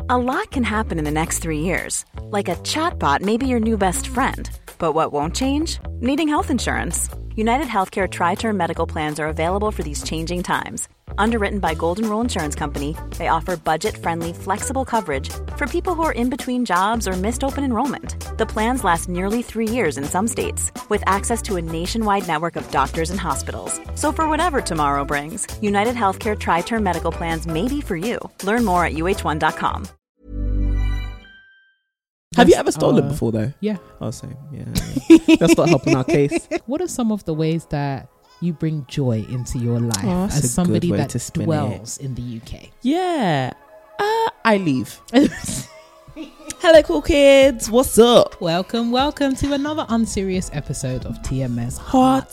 A lot can happen in the next 3 years. Like a chatbot may be your new best friend. But what won't change? Needing health insurance. United Healthcare Tri-Term Medical Plans are available for these changing times. Underwritten by Golden Rule Insurance Company, they offer budget-friendly, flexible coverage for people who are in between jobs or missed open enrollment. The plans last nearly 3 years in some states, with access to a nationwide network of doctors and hospitals. So for whatever tomorrow brings, United Healthcare Tri-Term Medical Plans may be for you. Learn more at uh1.com. Have you ever stolen before though? Yeah. Oh, same. Yeah. That's not helping our case. What are some of the ways that you bring joy into your life as somebody that dwells in the UK? Yeah. I leave. Hello, cool kids. What's up? Welcome to another unserious episode of TMS Hot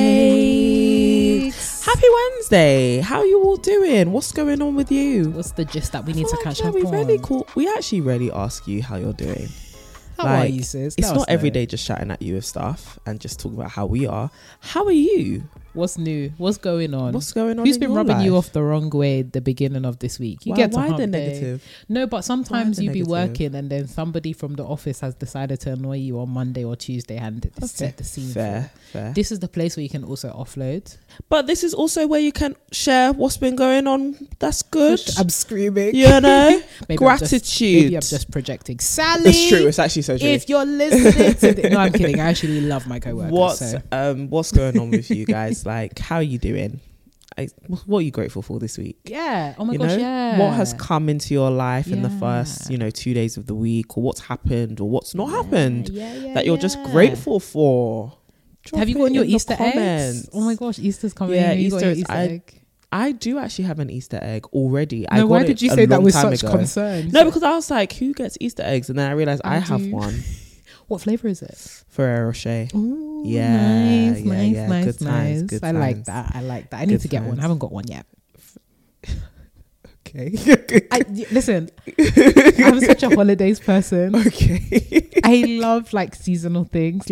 Takes. Happy Wednesday. How are you all doing? What's going on with you? What's the gist that we need to catch up we on? really cool. We actually really ask you how you're doing. How are you, sis? It's not every day just shouting at you with stuff and just talking about how we are. How are you? What's new? What's going on? What's going on? Who's been rubbing you off the wrong way at the beginning of this week? You get to why the hump day. negative? No, but sometimes you be negative? working and then somebody from the office has decided to annoy you on Monday or Tuesday and set the scene. Fair. This is the place where you can also offload. But this is also where you can share what's been going on. That's good. I'm screaming. You know? Maybe Gratitude. Maybe I'm just projecting. Sally. It's true. It's actually so true. If you're listening to no, I'm kidding. I actually love my co-workers. What's going on with you guys? Like, how are you doing? What are you grateful for this week? Yeah. Oh my gosh, yeah. What has come into your life in the first, 2 days of the week, or what's happened or what's not happened that you're just grateful for? Have you gotten your Easter eggs? eggs? Oh my gosh, Easter's coming. Yeah, Easter egg. I do actually have an Easter egg already. No, why did you say that with such concern? No, because I was like, who gets Easter eggs? And then I realized I have one. What flavour is it? Ferrero Rocher. Ooh, yeah, nice. Good times. I like that. I need to get one. I haven't got one yet. Okay. Listen, I'm such a holidays person. Okay. I love like seasonal things.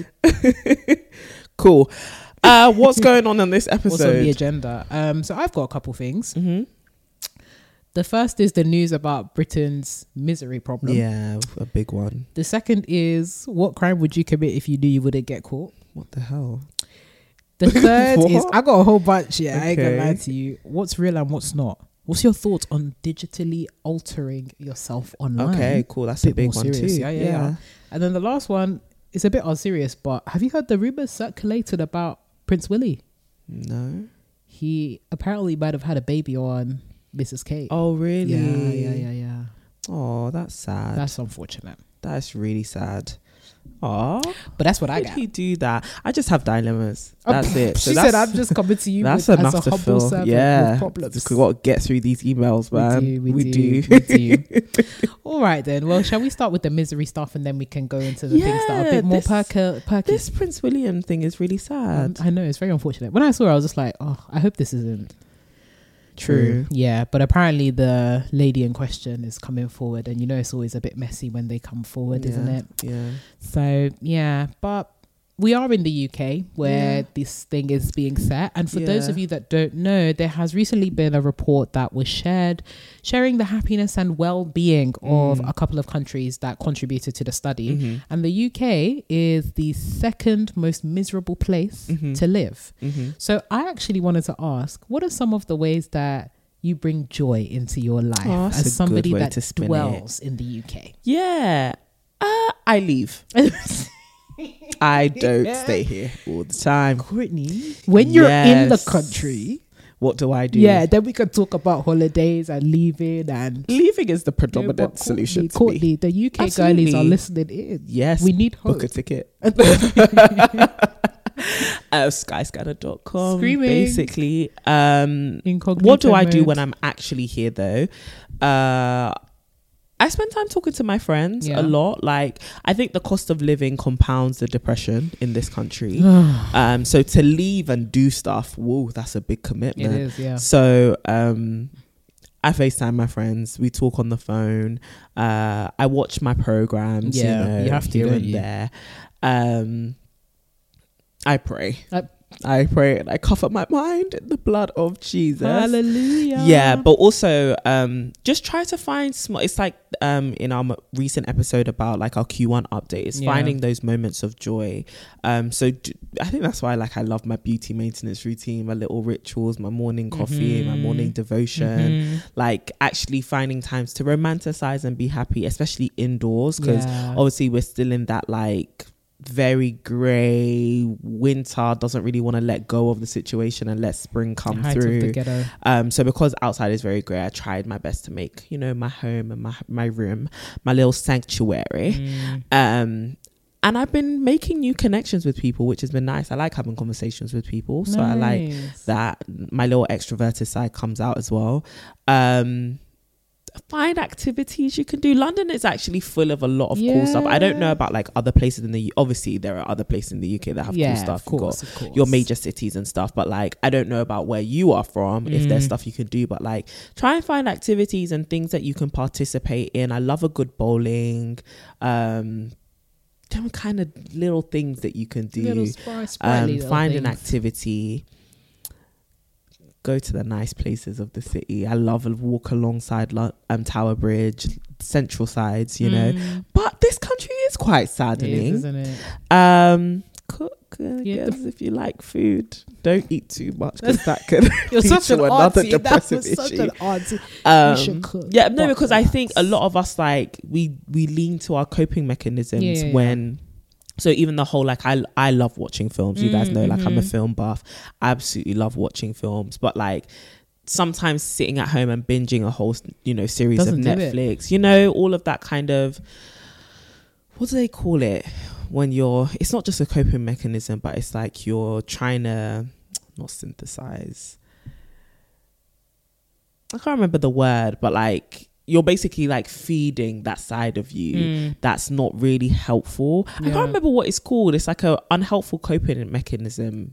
Cool. What's going on this episode? What's on the agenda? So I've got a couple things. Mm-hmm. The first is the news about Britain's misery problem. Yeah, a big one. The second is, what crime would you commit if you knew you wouldn't get caught? What the hell? The third is, I got a whole bunch. Yeah, okay. I ain't gonna lie to you. What's real and what's not? What's your thoughts on digitally altering yourself online? Okay, cool. That's a big one serious. too. Yeah. And then the last one is a bit unserious, but have you heard the rumors circulated about Prince Willie? No. He apparently might have had a baby on Mrs. Kate. Oh, really? Yeah. Oh, that's sad. That's unfortunate. That's really sad. Oh, but that's what I got. Did he do that? I just have dilemmas. That's it. She said, "I'm just coming to you." That's with, enough as a to humble fill. servant Yeah, with problems. we've got to get through these emails, man. We do. All right, then. Well, shall we start with the misery stuff, and then we can go into the things that are a bit more perky? This Prince William thing is really sad. I know, it's very unfortunate. When I saw it, I was just like, "Oh, I hope this isn't." True. Yeah, but apparently the lady in question is coming forward, and it's always a bit messy when they come forward, isn't it? Yeah. So but we are in the UK where this thing is being set, and for those of you that don't know, there has recently been a report that was sharing the happiness and well-being of a couple of countries that contributed to the study, and the UK is the second most miserable place to live. So I actually wanted to ask, what are some of the ways that you bring joy into your life as somebody that dwells in the UK? Yeah, I leave. I don't stay here all the time. Courtney, when you're in the country, what do I do? Yeah, then we can talk about holidays and leaving. And leaving is the predominant solution. Courtney, the UK girlies are listening in. Yes, we need hope. Book a ticket. Skyscanner.com. Screaming. Basically, Incognito what do I do mode. when I'm actually here though? I spend time talking to my friends a lot. Like, I think the cost of living compounds the depression in this country. So to leave and do stuff, whoa, that's a big commitment. It is, yeah. So I FaceTime my friends. We talk on the phone. I watch my programs. Yeah, you have to, here don't and you? there. I pray. I pray and I cover my mind in the blood of Jesus. Hallelujah. Yeah, but also just try to find small. It's like in our recent episode about like our Q1 update, is finding those moments of joy. I think that's why like I love my beauty maintenance routine, my little rituals, my morning coffee, my morning devotion, like actually finding times to romanticize and be happy, especially indoors, because obviously we're still in that like very grey winter, doesn't really want to let go of the situation and let spring come through. So because outside is very grey, I tried my best to make, you know, my home and my room my little sanctuary. And I've been making new connections with people, which has been nice. I like having conversations with people, so I like that my little extroverted side comes out as well. Find activities you can do. London is actually full of a lot of cool stuff. I don't know about like other places in the obviously there are other places in the UK that have cool stuff. Of course. Your major cities and stuff, but like I don't know about where you are from, if there's stuff you can do, but like try and find activities and things that you can participate in. I love a good bowling, different kind of little things that you can do. Find an activity. Go to the nice places of the city. I love a walk alongside Tower Bridge, central sides, you know. But this country is quite saddening. Isn't it? Cook, guess if you like food. Don't eat too much because that could You're lead such to an another auntie. depressive That was issue. such an auntie. You should cook. Yeah, no, because I think a lot of us like we lean to our coping mechanisms when. So even the whole like I love watching films. You guys know like I'm a film buff. I absolutely love watching films. But like sometimes sitting at home and binging a whole series of Netflix, you know, all of that kind of, what do they call it when it's not just a coping mechanism, but it's like you're trying to not synthesize. I can't remember the word, but like you're basically like feeding that side of you that's not really helpful. I can't remember what it's called. It's like a unhelpful coping mechanism.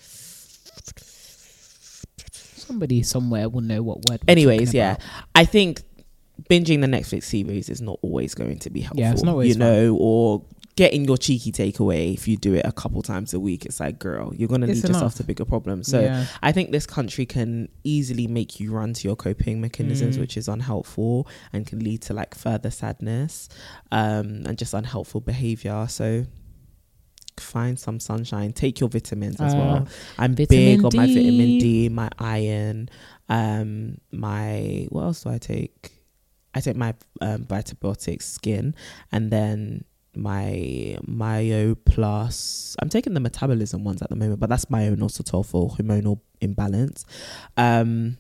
Somebody somewhere will know what word. Anyways, I think binging the Netflix series is not always going to be helpful. Yeah, it's not always or getting your cheeky takeaway if you do it a couple times a week. It's like, girl, you're going to lead yourself to bigger problems. So I think this country can easily make you run to your coping mechanisms, which is unhelpful and can lead to like further sadness and just unhelpful behavior. So find some sunshine, take your vitamins as well. I'm big on my vitamin D, my iron, what else do I take? I take my Vitabiotics skin, and then my Myo Plus. I'm taking the metabolism ones at the moment, but that's myo-inositol for hormonal imbalance. And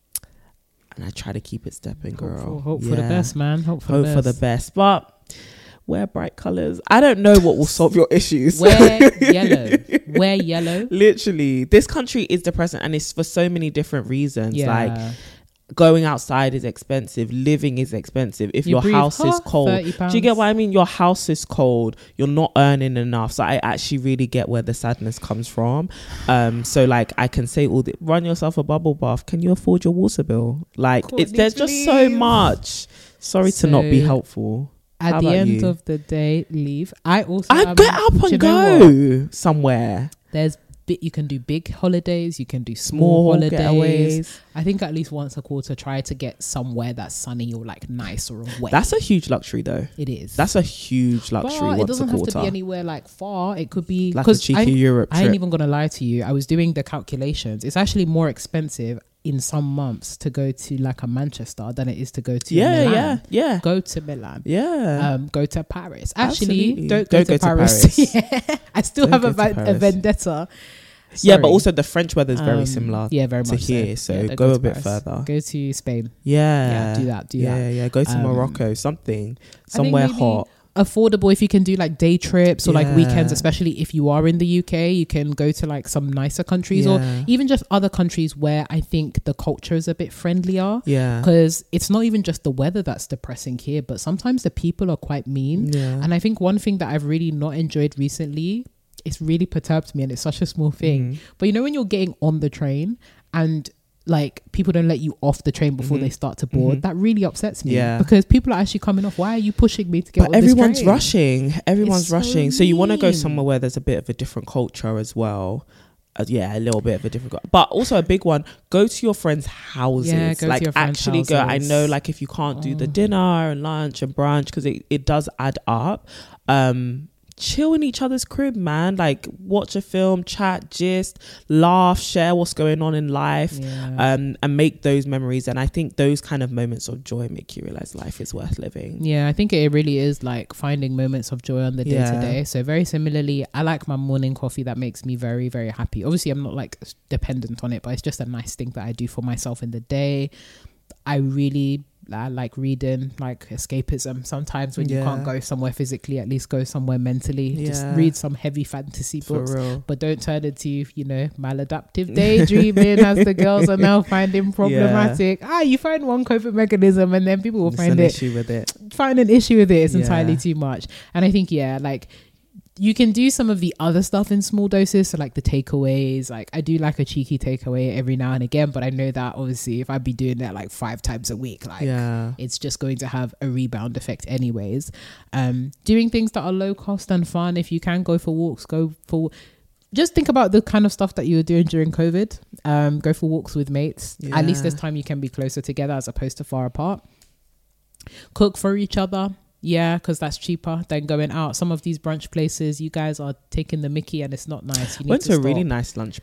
I try to keep it stepping, girl. Hope for the best, man. Hope for the best. But wear bright colours. I don't know what will solve your issues. Wear yellow. Wear yellow. Literally, this country is depressing, and it's for so many different reasons. Like going outside is expensive, living is expensive. If your house is cold, do you get what I mean? Your house is cold, you're not earning enough. So I actually really get where the sadness comes from. So like I can say run yourself a bubble bath. Can you afford your water bill? Like there's just so much. Sorry to not be helpful. At the end of the day, leave. I get up and go somewhere. You can do big holidays, you can do small holidays. Getaways. I think at least once a quarter, try to get somewhere that's sunny or like nice or away. That's a huge luxury though. It is. That's a huge luxury. But it doesn't have to be anywhere like far. It could be like a cheeky Europe trip. I ain't even gonna lie to you. I was doing the calculations. It's actually more expensive in some months to go to like a Manchester than it is to go to Milan. Go to Milan. Go to Paris. Actually, don't go to Paris. I still have a vendetta. Sorry. Yeah, but also the French weather is very similar. Yeah, very much here. So go a bit further. Go to Spain. Yeah, do that. Yeah. Go to Morocco. Somewhere hot. Affordable if you can do like day trips or like weekends, especially if you are in the UK. You can go to like some nicer countries or even just other countries where I think the culture is a bit friendlier. Because it's not even just the weather that's depressing here, but sometimes the people are quite mean. And I think one thing that I've really not enjoyed recently, it's really perturbed me, and it's such a small thing, but you know when you're getting on the train and like people don't let you off the train before they start to board, that really upsets me because people are actually coming off. Why are you pushing me to get on this train? Everyone's rushing. So you want to go somewhere where there's a bit of a different culture as well. a little bit of a difficult, but also a big one. Go to your friends' houses. Yeah, go like to your friends' actually houses. go. I know, like if you can't do the dinner and lunch and brunch, because it does add up. Chill in each other's crib, man. Like watch a film, chat, gist, laugh, share what's going on in life, and make those memories. And I think those kind of moments of joy make you realize life is worth living. Yeah, I think it really is like finding moments of joy on the day to day. So very similarly, I like my morning coffee. That makes me very, very happy. Obviously, I'm not like dependent on it, but it's just a nice thing that I do for myself in the day. I like reading, like escapism. Sometimes when you can't go somewhere physically, at least go somewhere mentally. Just read some heavy fantasy books, but don't turn into, maladaptive daydreaming as the girls are now finding problematic. You find one coping mechanism and then people will find an issue with it. It's entirely too much. And I think you can do some of the other stuff in small doses. So like the takeaways, like I do like a cheeky takeaway every now and again, but I know that obviously if I'd be doing that like 5 times a week, it's just going to have a rebound effect anyways. Doing things that are low cost and fun. If you can go for walks, just think about the kind of stuff that you were doing during COVID. Go for walks with mates. At least this time you can be closer together as opposed to far apart. Cook for each other. Yeah, because that's cheaper than going out. Some of these brunch places, you guys are taking the mickey and it's not nice. You need went to a stop. really nice brunch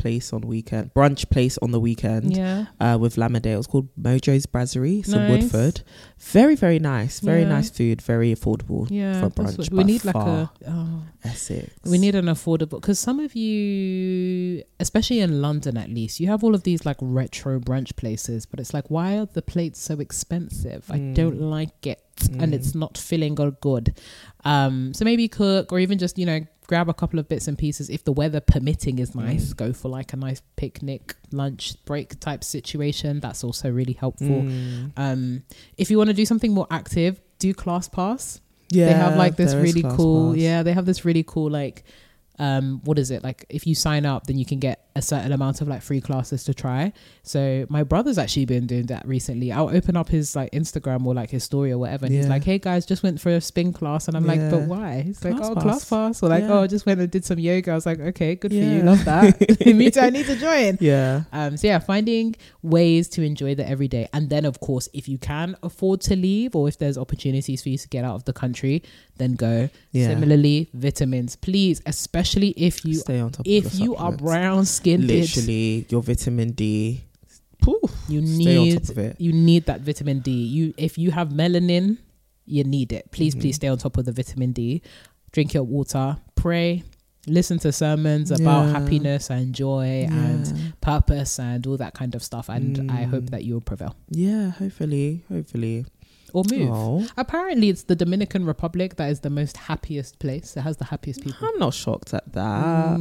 place on the weekend. With Lamade. It was called Mojo's Brasserie. It's in Woodford. Very, very nice. Very nice food. Very affordable for brunch. We need Essex. We need an affordable, because some of you, especially in London at least, you have all of these like retro brunch places, but it's like, why are the plates so expensive? I don't like it. And it's not feeling good. So maybe cook, or even just grab a couple of bits and pieces. If the weather permitting is nice, go for like a nice picnic lunch break type situation. That's also really helpful. If you want to do something more active, do ClassPass. They have like this really cool they have this really cool like what is it, like if you sign up then you can get a certain amount of like free classes to try. So my brother's actually been doing that recently. I'll open up his like Instagram or like his story or whatever, and he's like, hey guys, just went for a spin class, and I'm like, but why? He's like, ClassPass, or like just went and did some yoga. I was like, okay, good for you, love that. Me too, I need to join. So finding ways to enjoy the everyday. And then of course, if you can afford to leave, or if there's opportunities for you to get out of the country, then go. Similarly, vitamins, please, especially if you stay on top if you are brown skinned, literally your vitamin D, you stay on top of it. You need that vitamin D. If you have melanin, you need it. Please stay on top of the vitamin D. Drink your water, pray, listen to sermons about happiness and joy and purpose and all that kind of stuff, and I hope that you will prevail. Hopefully or move. Apparently it's the Dominican Republic that is the most happiest place. It has the happiest people. I'm not shocked at that.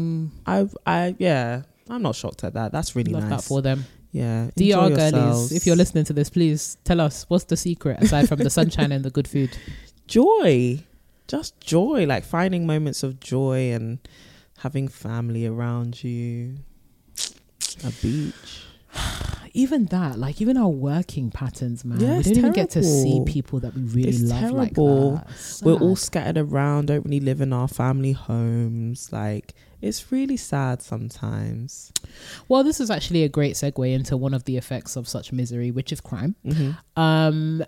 I'm not shocked at that. That's really Love nice. that for them. DR girlies, if you're listening to this, please tell us what's the secret aside from the sunshine and the good food. Joy, just joy, like finding moments of joy and having family around you, a beach. Even that, like even our working patterns, man. We don't even get to see people that we really love terrible. Like that. We're all scattered around, don't really live in our family homes. Like it's really sad sometimes. Well, this is actually a great segue into one of the effects of such misery, which is crime. And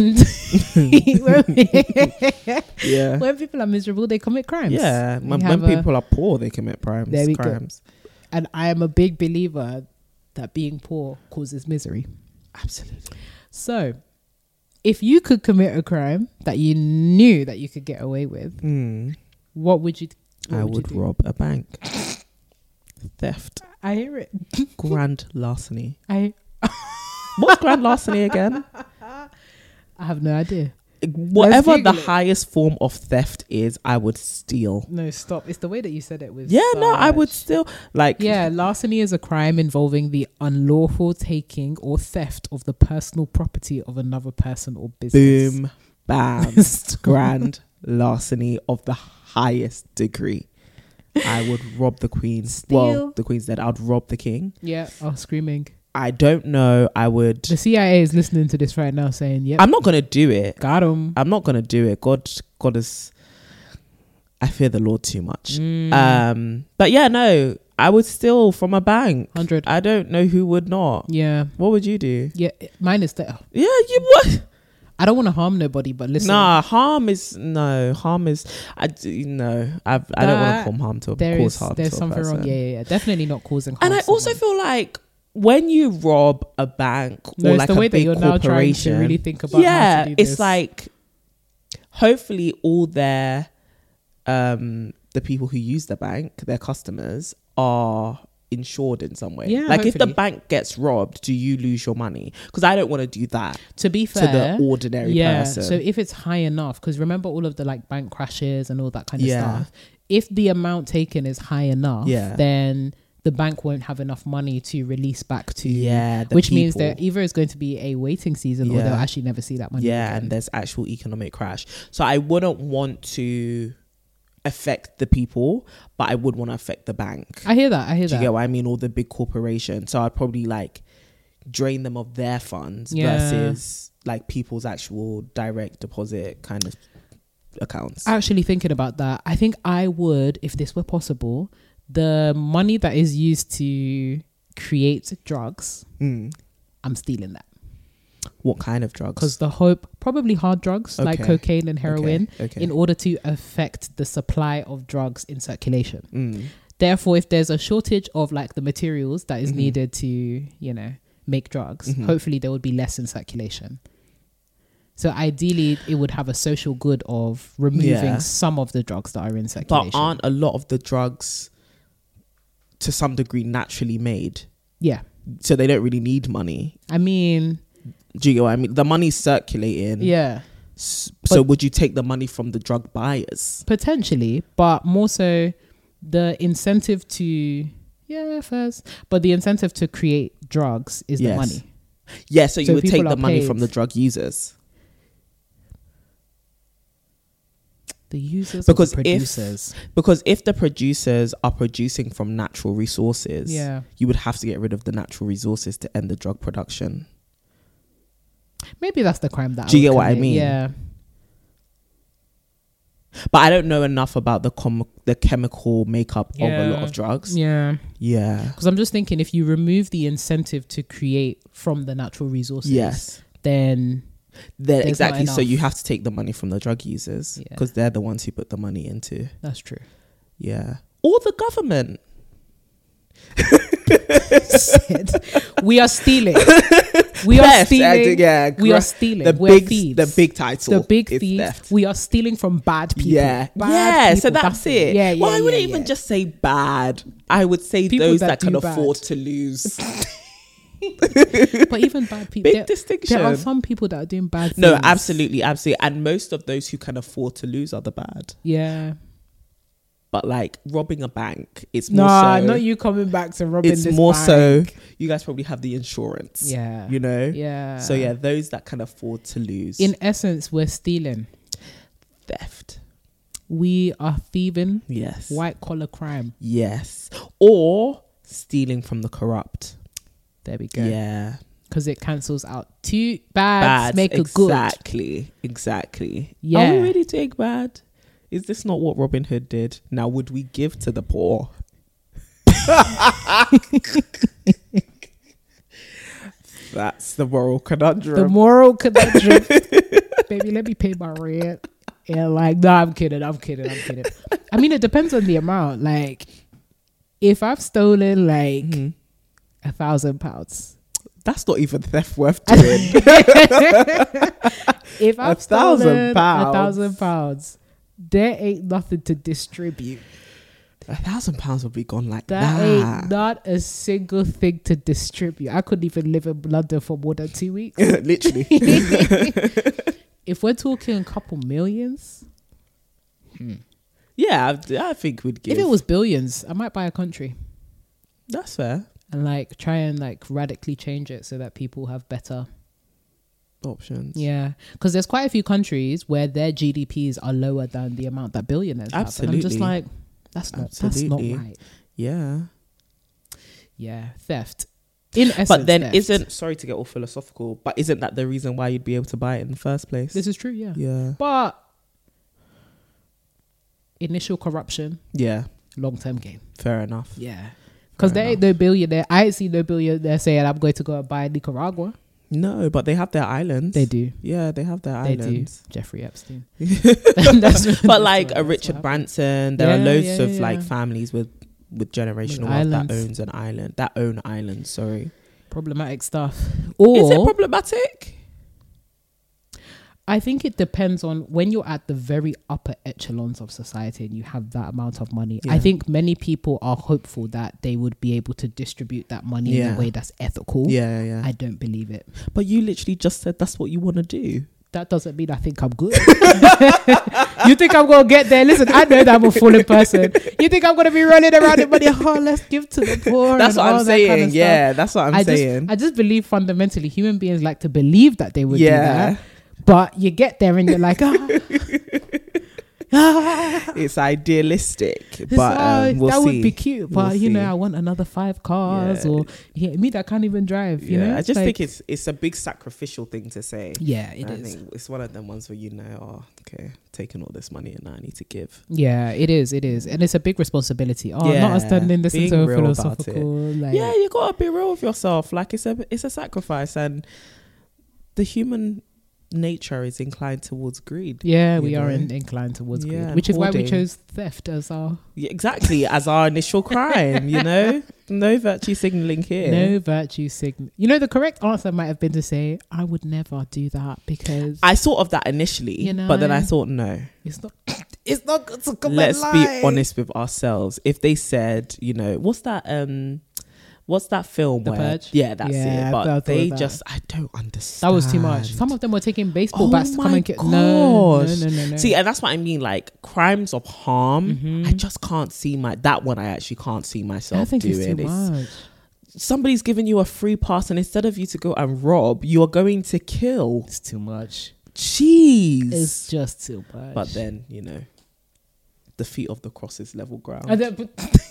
when people are miserable, they commit crimes. When people are poor, they commit crimes. There we go. And I am a big believer that being poor causes misery. Absolutely. So if you could commit a crime that you knew that you could get away with, what would you do? I would rob a bank. Theft. I hear it. Grand larceny. What's grand larceny again? I have no idea. Whatever the highest form of theft is, I would steal. No, stop. It's the way that you said it with I would steal. Larceny is a crime involving the unlawful taking or theft of the personal property of another person or business. Boom, bam. Grand larceny of the highest degree. I would rob the queen. Steal. Well, the queen's dead. I'd rob the king. Screaming. I don't know. I would. The CIA is listening to this right now saying, yep. I'm not going to do it. Got him. I'm not going to do it. God is, I fear the Lord too much. But I would steal from a bank. 100. I don't know who would not. Yeah. What would you do? Yeah. Mine is that. Yeah, you what? I don't want to harm nobody, but listen. Nah, harm is I don't want to cause harm to There's a something person. wrong. Yeah. Definitely not causing harm. And I also feel like when you rob a bank or like the way a that big you're now trying to corporation, really think about how to do it's this. like hopefully all their the people who use the bank, their customers, are insured in some way. Yeah, like if the hopefully. bank gets robbed, do you lose your money? Because I don't want to do that To be to fair, the ordinary person. So if it's high enough, because remember all of the like bank crashes and all that kind of Yeah. stuff. If the amount taken is high enough, Yeah. then the bank won't have enough money to release back to the which means people. that either it's going to be a waiting season or Yeah. they'll actually never see that money Yeah, again. and there's actual economic crash. So I wouldn't want to affect the people, but I would want to affect the bank. I hear that. Do you get what I mean? All the big corporations. So I'd probably like drain them of their funds versus like people's actual direct deposit kind of accounts. Actually thinking about that, I think I would, if this were possible, the money that is used to create drugs, I'm stealing that. What kind of drugs? Because the hope, probably hard drugs like Okay. cocaine and heroin, Okay. in order to affect the supply of drugs in circulation. Therefore, if there's a shortage of like the materials that is needed to, you know, make drugs, hopefully there would be less in circulation. So ideally, it would have a social good of removing some of the drugs that are in circulation. But aren't a lot of the drugs to some degree naturally made? Yeah. So they don't really need money. I mean, Do you get what I mean? The money's circulating. yeah, So would you take the money from the drug buyers? potentially, but more so the incentive to, first, but the incentive to create drugs is the Yes. money. Yeah, so you So would take people the are money paid. from the drug users. The users Because or the producers. Because if the producers are producing from natural resources, Yeah. you would have to get rid of the natural resources to end the drug production. Maybe that's the crime that Do you I would get what I commit. mean? Yeah. But I don't know enough about the chemical makeup of a lot Yeah. of drugs. Yeah. Yeah. Because I'm just thinking, if you remove the incentive to create from the natural resources, Yes. then Then There's exactly. not So you enough. have to take the money from the drug users Yeah. because they're the ones who put the money into. that's true. Yeah. Or the government. We are stealing. We are Theft, stealing. yeah, we are stealing. The We're big, thieves. the big title. The big is thieves. theft. We are stealing from bad people. Yeah, Bad yeah. So people, that's it. Yeah, Well, I wouldn't yeah. even just say bad. I would say People those that that can do afford bad. to lose. But even bad people. Big distinction. There are some people that are doing bad things. No, absolutely, absolutely. And most of those who can afford to lose are the bad. Yeah. But like robbing a bank, it's more Nah, so. not you coming back to robbing It's this more bank. so. You guys probably have the insurance. Yeah. You know. Yeah. So yeah, those that can afford to lose. In essence, we're stealing. theft. We are thieving. Yes. White collar crime. Yes. Or stealing from the corrupt. There we go. Yeah. Because it cancels out two bads, make a good. Exactly. Yeah. Are we really doing bad? Is this not what Robin Hood did? Now, would we give to the poor? That's the moral conundrum. The moral conundrum. Baby, let me pay my rent. Yeah, like, no, I'm kidding. I mean, it depends on the amount. Like, if I've stolen like £1,000, That's not even theft worth doing. if I've £1,000, stolen £1,000, there ain't nothing to distribute. £1,000 would be gone like That that. ain't not a single thing to distribute. I couldn't even live in London for more than 2 weeks. Literally. If we're talking a couple millions, Yeah, I think we'd give. if it was billions, I might buy a country That's fair. and like try and like radically change it so that people have better. Options. Yeah, because there's quite a few countries where their GDPs are lower than the amount that billionaires have. And I'm just Absolutely. like, that's Absolutely. not right. Yeah. Yeah, theft. In essence, But then theft. isn't, sorry to get all philosophical, but isn't that the reason why you'd be able to buy it in the first place? this is true? Yeah. Yeah. But initial corruption, Yeah. long term gain. Fair enough. Yeah. Because there ain't no billionaire. I ain't seen no billionaire saying I'm going to go and buy Nicaragua. No, but they have their islands. They do. Yeah, they have their They islands. do. Jeffrey Epstein. But like a Richard Branson, there are loads of like yeah. families with generational With wealth that islands. owns an island. That own islands. Sorry. Problematic stuff. Or Is it problematic? I think it depends on when you're at the very upper echelons of society and you have that amount of money. Yeah. I think many people are hopeful that they would be able to distribute that money in Yeah. a way that's ethical. Yeah. I don't believe it. But you literally just said that's what you want to do. That doesn't mean I think I'm good. You think I'm going to get there? Listen, I know that I'm a fallen person. You think I'm going to be running around with money? Oh, let's give to the poor. That's and what all I'm that kind saying. of Yeah, that's what I'm saying. I just believe fundamentally human beings like to believe that they would do Yeah. that. But you get there and you're like, It's idealistic, but we'll that see. would be cute. But We'll you know, see. I want another 5 cars, Yeah. or me that can't even drive. You know, I just like, think it's a big sacrificial thing to say. yeah, it I is. think it's one of them ones where you know, oh, okay, taking all this money and now I need to give. Yeah, it is, and it's a big responsibility. Oh, Yeah, not us standing listening being to a real about philosophical. Like, Yeah, you gotta be real with yourself. Like it's a sacrifice, and the human nature is inclined towards greed. yeah, we you are know? inclined towards Yeah, greed, and which is why we hoarding. chose theft as our Yeah, exactly, as our initial crime. You know, no virtue signaling here. no virtue signal. You know, the correct answer might have been to say, I would never do that because I thought of that initially, You but then I know? thought no. it's not. It's not good to come Let's and be lie. honest with ourselves. If they said, you know, what's that film? The where, Purge? Yeah, that's Yeah, it. I But thought they that. just, I don't understand. That was too much. Some of them were taking baseball Oh bats to come my and get. No. gosh. See, and that's what I mean. Like crimes of harm, Mhm. I just can't see that one. I actually can't see myself I think doing. it's too much. Somebody's giving you a free pass, and instead of you to go and rob, you are going to kill. It's too much. Jeez. It's just too much. But then, you know, the feet of the cross is level ground. And then,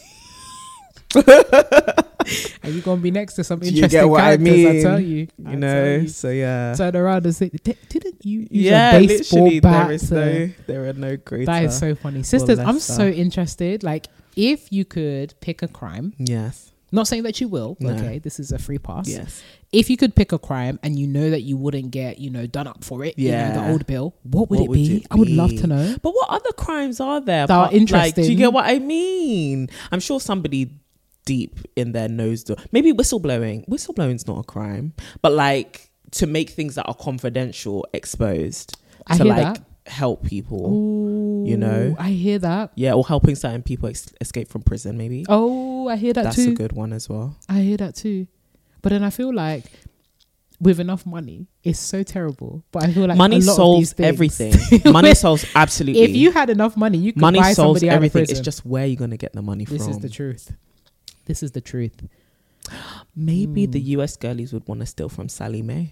are you gonna be next to some Do you interesting get what I characters? mean? I tell you. You know, so yeah. Turn around and say, "Didn't you use Yeah, a baseball literally, bat?" there are no greater. That is so funny, sisters. I'm lesser. so interested. Like, if you could pick a crime, Yes. not saying that you will. No. Okay, this is a free pass. Yes. If you could pick a crime and you know that you wouldn't get, done up for it, Yeah. the old bill, what would What it would be? it I would love be? to know. But what other crimes are there? That are Like, do you interesting. get what I mean? I'm sure somebody deep in their nose door. Maybe whistleblowing. Whistleblowing's not a crime, but like to make things that are confidential exposed I to hear like that. help people. Ooh, you know? I hear that. Yeah, or helping certain people escape from prison. Maybe Oh, I hear that that's too. a good one as well. I hear that too. But then I feel like with enough money, it's so terrible. But I feel like Money a lot of solves these things- everything. Money solves absolutely. If you had enough money, you could money buy solves somebody everything. out of prison. It's just where you're gonna get the money This from. is the truth. This is the truth. Maybe the US girlies would want to steal from Sally Mae.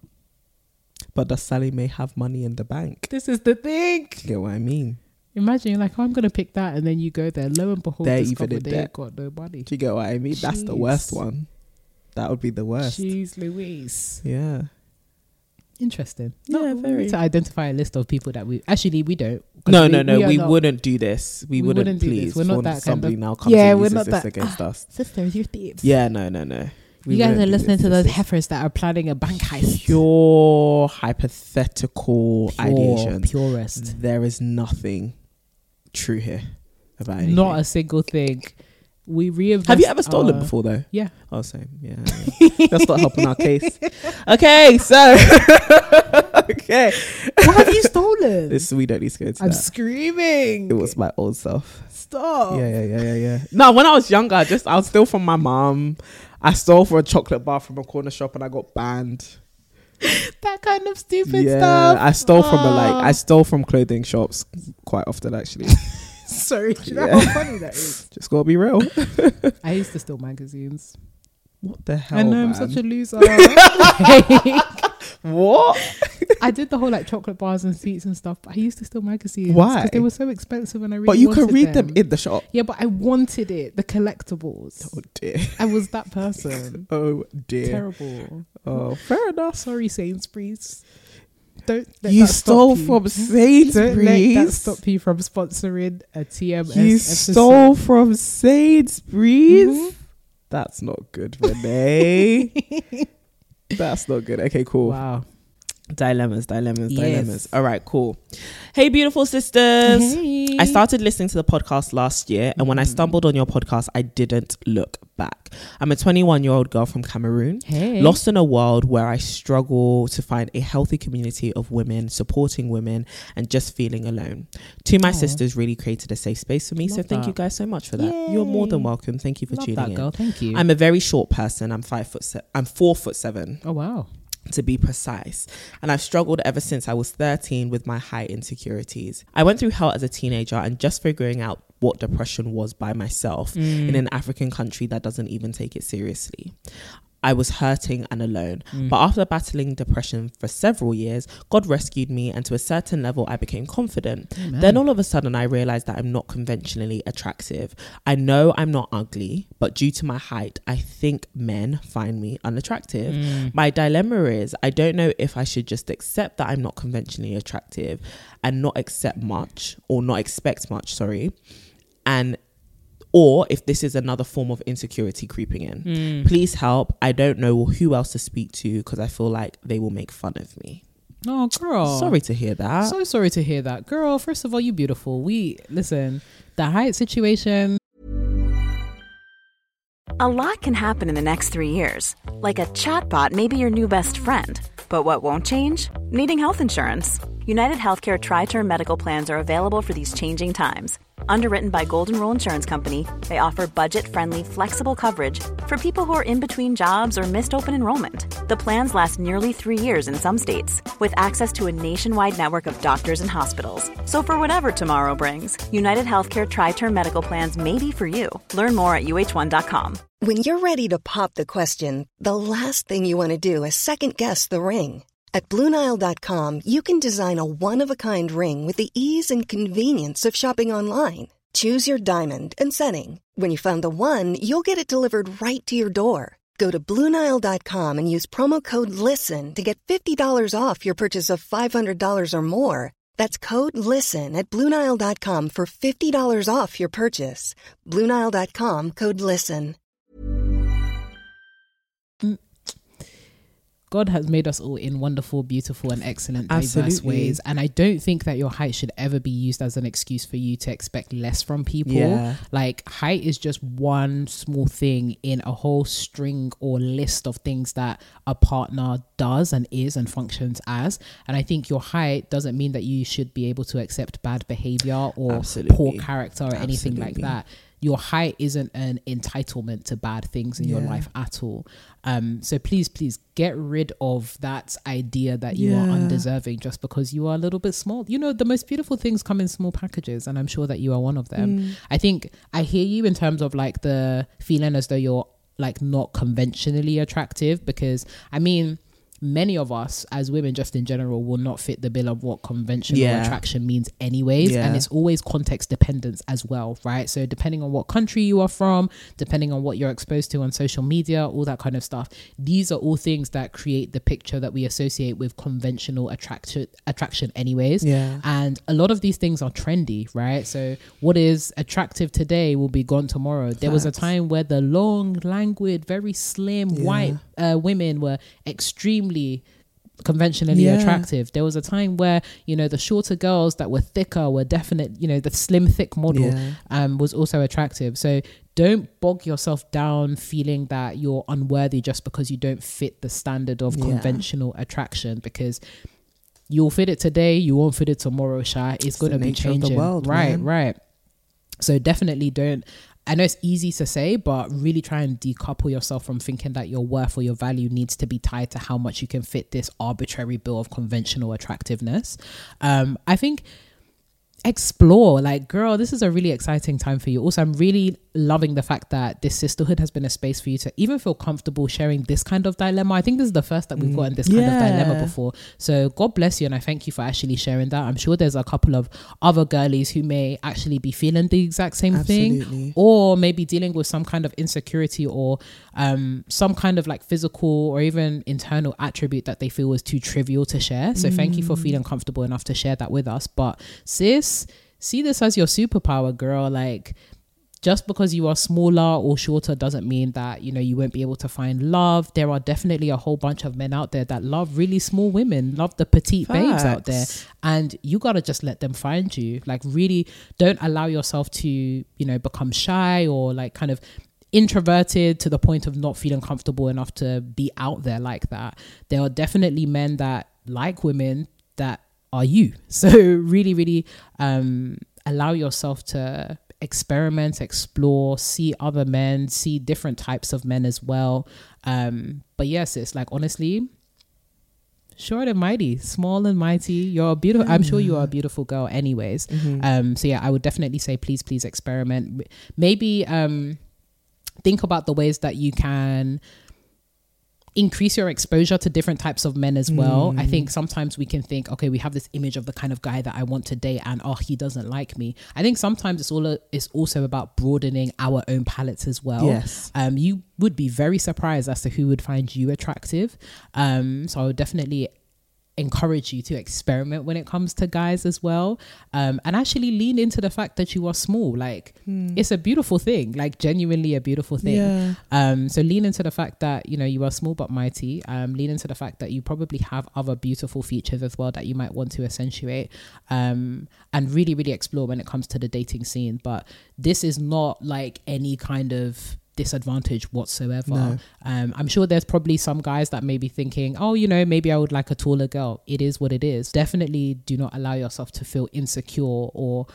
But does Sally Mae have money in the bank? This is the thing. Do you get what I mean? Imagine you're like, oh, I'm gonna pick that, and then you go there. Lo and behold, They're discover even in they debt. got no money. Do you get what I mean? That's the worst Jeez. one. That would be the worst. Jeez Louise. Yeah. Interesting. Yeah, we very. need to identify a list of people that we we don't. 'Cause No, are we not- wouldn't do this. We wouldn't do this. please. We're not for that kind somebody of- now comes Yeah, and we're uses not this that- against us. Sisters, you're thieves. Yeah, no. We You guys wouldn't are do listening this. to those This is heifers that are planning a bank heist. pure hypothetical ideations. Purest. There is nothing true here about anything. Not a single thing. We reinvest. Have you ever stolen our- before though? Yeah. Oh, same. Yeah. That's not helping our case. Okay, so okay. What have you stolen? This we don't need to go into I'm that. screaming. It was my old self. Stop. Yeah. No, when I was younger, I was still from my mum. I stole for a chocolate bar from a corner shop and I got banned. That kind of stupid Yeah, stuff. I stole from Ah. I stole from clothing shops quite often actually. Sorry, do you know Yeah. how funny that is? Just gotta be real. I used to steal magazines. What the hell? I know I'm man? such a loser. What? I did the whole like chocolate bars and sweets and stuff, but I used to steal magazines. Why? Because they were so expensive and I really But you can wanted read them in the shop. Yeah, but I wanted it. The collectibles. Oh dear. I was that person. Oh dear. Terrible. Oh, fair enough. Sorry, Sainsbury's. Don't let You that stole stop you. from Don't Sainsbury's. let that stop you from sponsoring a TMS You episode. stole from Sainsbury's. Mhm. That's not good, Renee. That's not good. Okay, cool. Wow. Dilemmas. All right, cool. Hey, beautiful sisters. Hey. I started listening to the podcast last year, and when I stumbled on your podcast, I didn't look back. I'm a 21-year-old girl from Cameroon, lost in a world where I struggle to find a healthy community of women, supporting women, and just feeling alone. My sisters really created a safe space for me, so thank you guys so much for that. Yay. You're more than welcome. Thank you for tuning in. Girl. Thank you. I'm a very short person. I'm 4'7". Oh, wow. To be precise, and I've struggled ever since I was 13 with my height insecurities. I went through hell as a teenager, and just figuring out what depression was by myself in an African country that doesn't even take it seriously. I was hurting and alone. But after battling depression for several years, God rescued me, and to a certain level, I became confident. Amen. Then all of a sudden, I realized that I'm not conventionally attractive. I know I'm not ugly, but due to my height, I think men find me unattractive. My dilemma is, I don't know if I should just accept that I'm not conventionally attractive and not expect much, or if this is another form of insecurity creeping in. Please help. I don't know who else to speak to because I feel like they will make fun of me. Oh, girl. Sorry to hear that. So sorry to hear that. Girl, first of all, you beautiful. Listen, the height situation. A lot can happen in the next 3 years. Like a chatbot may be your new best friend. But what won't change? Needing health insurance. United Healthcare Tri-Term Medical Plans are available for these changing times. Underwritten by Golden Rule Insurance Company, they offer budget-friendly, flexible coverage for people who are in between jobs or missed open enrollment. The plans last nearly 3 years in some states, with access to a nationwide network of doctors and hospitals. So for whatever tomorrow brings, United Healthcare Tri-Term Medical Plans may be for you. Learn more at uh1.com. When you're ready to pop the question, the last thing you want to do is second-guess the ring. At BlueNile.com, you can design a one-of-a-kind ring with the ease and convenience of shopping online. Choose your diamond and setting. When you find the one, you'll get it delivered right to your door. Go to BlueNile.com and use promo code LISTEN to get $50 off your purchase of $500 or more. That's code LISTEN at BlueNile.com for $50 off your purchase. BlueNile.com, code LISTEN. God has made us all in wonderful, beautiful, and excellent, diverse ways. And I don't think that your height should ever be used as an excuse for you to expect less from people. Yeah. Like, height is just one small thing in a whole string or list of things that a partner does and is and functions as. And I think your height doesn't mean that you should be able to accept bad behavior or poor character or anything like that. Your height isn't an entitlement to bad things in your life at all. So please get rid of that idea that you are undeserving just because you are a little bit small. You know, the most beautiful things come in small packages, and I'm sure that you are one of them. I think I hear you in terms of like the feeling as though you're like not conventionally attractive, because I mean, many of us as women just in general will not fit the bill of what conventional attraction means anyways. And it's always context dependent as well, right? So depending on what country you are from, depending on what you're exposed to on social media, all that kind of stuff, these are all things that create the picture that we associate with conventional attraction anyways. And a lot of these things are trendy, right? So what is attractive today will be gone tomorrow. There was a time where the long, languid, very slim white women were extremely conventionally attractive. There was a time where, you know, the shorter girls that were thicker were definite, you know, the slim thick model was also attractive. So don't bog yourself down feeling that you're unworthy just because you don't fit the standard of conventional attraction, because you'll fit it today, you won't fit it tomorrow, Sha. It's going to be changing. Right. So definitely don't. I know it's easy to say, but really try and decouple yourself from thinking that your worth or your value needs to be tied to how much you can fit this arbitrary bill of conventional attractiveness. I think explore, like, girl, this is a really exciting time for you. Also, I'm really loving the fact that this sisterhood has been a space for you to even feel comfortable sharing this kind of dilemma. I think this is the first that we've gotten this kind of dilemma before. So God bless you, and I thank you for actually sharing that. I'm sure there's a couple of other girlies who may actually be feeling the exact same thing, or maybe dealing with some kind of insecurity or some kind of like physical or even internal attribute that they feel was too trivial to share. So thank you for feeling comfortable enough to share that with us. But sis, see this as your superpower, girl. Like, just because you are smaller or shorter doesn't mean that, you know, you won't be able to find love. There are definitely a whole bunch of men out there that love really small women, love the petite babes out there. And you got to just let them find you. Like, really don't allow yourself to, you know, become shy or like kind of introverted to the point of not feeling comfortable enough to be out there like that. There are definitely men that like women that are you. So really, really allow yourself to experiment, explore, see other men, see different types of men as well. But yes, it's like, honestly, short and mighty, small and mighty, you're a beautiful, I'm sure you are a beautiful girl anyways. So yeah, I would definitely say please experiment. Maybe think about the ways that you can increase your exposure to different types of men as well. I think sometimes we can think, okay, we have this image of the kind of guy that I want to date and he doesn't like me. I think sometimes it's also about broadening our own palettes as well. Yes. You would be very surprised as to who would find you attractive. So I would definitely encourage you to experiment when it comes to guys as well, and actually lean into the fact that you are small. Like it's a beautiful thing, like genuinely a beautiful thing. So lean into the fact that, you know, you are small but mighty. Lean into the fact that you probably have other beautiful features as well that you might want to accentuate, and really, really explore when it comes to the dating scene. But this is not like any kind of disadvantage whatsoever. No. I'm sure there's probably some guys that may be thinking, oh, you know, maybe I would like a taller girl. It is what it is. Definitely do not allow yourself to feel insecure or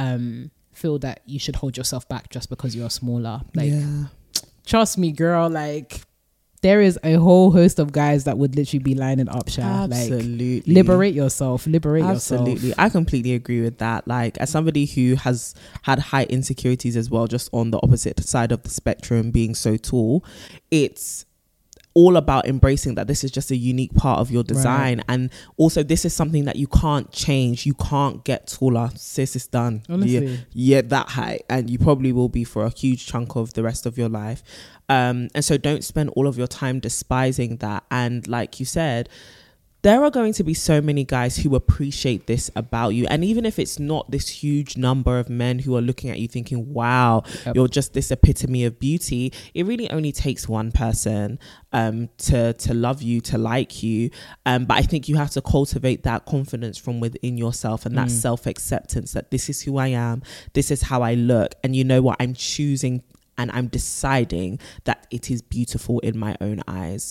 feel that you should hold yourself back just because you're smaller. Like, trust me, girl, like there is a whole host of guys that would literally be lining up, Sha. Absolutely. Like, liberate yourself. Absolutely. I completely agree with that. Like, as somebody who has had high insecurities as well, just on the opposite side of the spectrum, being so tall, it's all about embracing that this is just a unique part of your design. Right. And also, this is something that you can't change. You can't get taller. Sis, it's done. Honestly. You're that height, and you probably will be for a huge chunk of the rest of your life. And so don't spend all of your time despising that. And like you said, there are going to be so many guys who appreciate this about you. And even if it's not this huge number of men who are looking at you thinking, wow, you're just this epitome of beauty, it really only takes one person to love you, to like you. But I think you have to cultivate that confidence from within yourself and that self-acceptance that this is who I am, this is how I look. And you know what, I'm choosing and I'm deciding that it is beautiful in my own eyes.